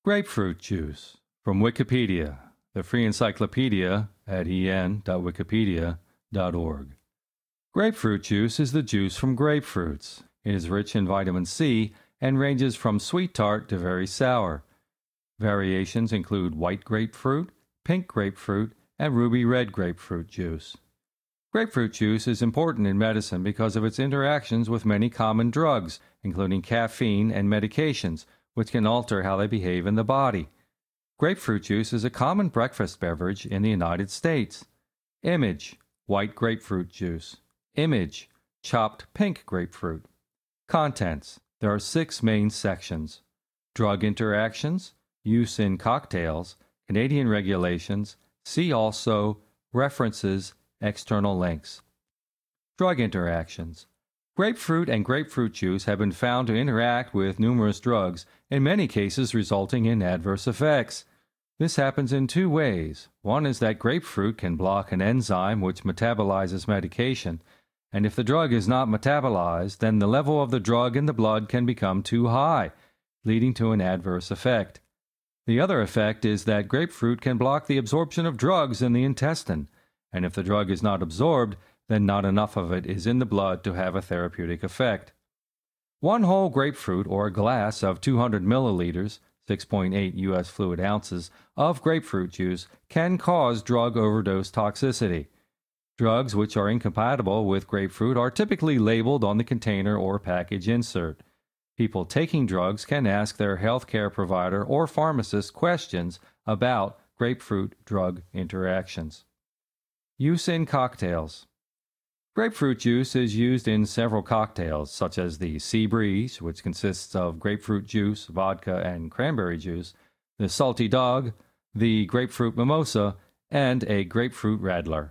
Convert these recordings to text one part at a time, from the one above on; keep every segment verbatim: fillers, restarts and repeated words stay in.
Grapefruit juice from Wikipedia, the free encyclopedia at e n dot wikipedia dot org. Grapefruit juice is the juice from grapefruits. It is rich in vitamin C and ranges from sweet tart to very sour. Variations include white grapefruit, pink grapefruit, and ruby red grapefruit juice. Grapefruit juice is important in medicine because of its interactions with many common drugs, including caffeine and medications, which can alter how they behave in the body. Grapefruit juice is a common breakfast beverage in the United States. Image: white grapefruit juice. Image: chopped pink grapefruit. Contents: there are six main sections. Drug interactions, use in cocktails, Canadian regulations, see also, references, external links. Drug interactions. Grapefruit and grapefruit juice have been found to interact with numerous drugs, in many cases resulting in adverse effects. This happens in two ways. One is that grapefruit can block an enzyme which metabolizes medication, and if the drug is not metabolized, then the level of the drug in the blood can become too high, leading to an adverse effect. The other effect is that grapefruit can block the absorption of drugs in the intestine, and if the drug is not absorbed, then not enough of it is in the blood to have a therapeutic effect. One whole grapefruit or a glass of two hundred milliliters, six point eight U S fluid ounces, of grapefruit juice can cause drug overdose toxicity. Drugs which are incompatible with grapefruit are typically labeled on the container or package insert. People taking drugs can ask their healthcare provider or pharmacist questions about grapefruit drug interactions. Use in cocktails. Grapefruit juice is used in several cocktails, such as the Sea Breeze, which consists of grapefruit juice, vodka, and cranberry juice, the Salty Dog, the Grapefruit Mimosa, and a Grapefruit Radler.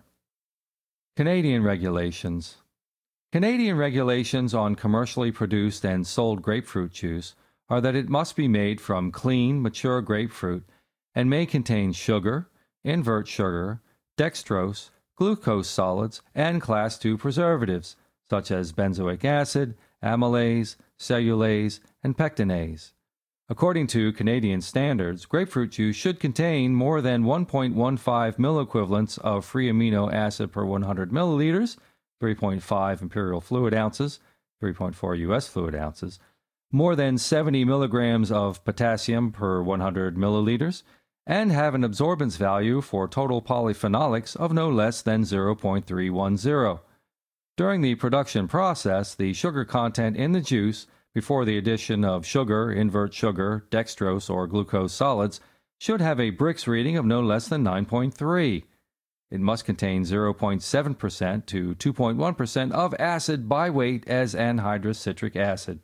Canadian regulations. Canadian regulations on commercially produced and sold grapefruit juice are that it must be made from clean, mature grapefruit and may contain sugar, invert sugar, dextrose, glucose solids, and class two preservatives, such as benzoic acid, amylase, cellulase, and pectinase. According to Canadian standards, grapefruit juice should contain more than one point one five milliequivalents of free amino acid per one hundred milliliters, three point five imperial fluid ounces, three point four U S fluid ounces, more than seventy milligrams of potassium per one hundred milliliters, and have an absorbance value for total polyphenolics of no less than zero point three one zero. During the production process, the sugar content in the juice, before the addition of sugar, invert sugar, dextrose, or glucose solids, should have a Brix reading of no less than nine point three. It must contain zero point seven percent to two point one percent of acid by weight as anhydrous citric acid.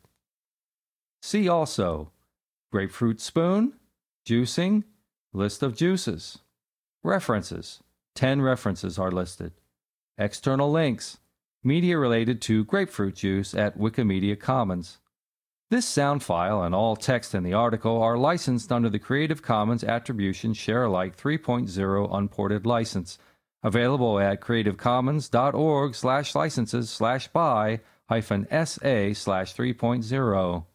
See also: grapefruit spoon, juicing, list of juices. References. ten references are listed. External links. Media related to grapefruit juice at Wikimedia Commons. This sound file and all text in the article are licensed under the Creative Commons Attribution Share Alike three point oh Unported License, available at creativecommons.org slash licenses slash by hyphen SA slash 3.0.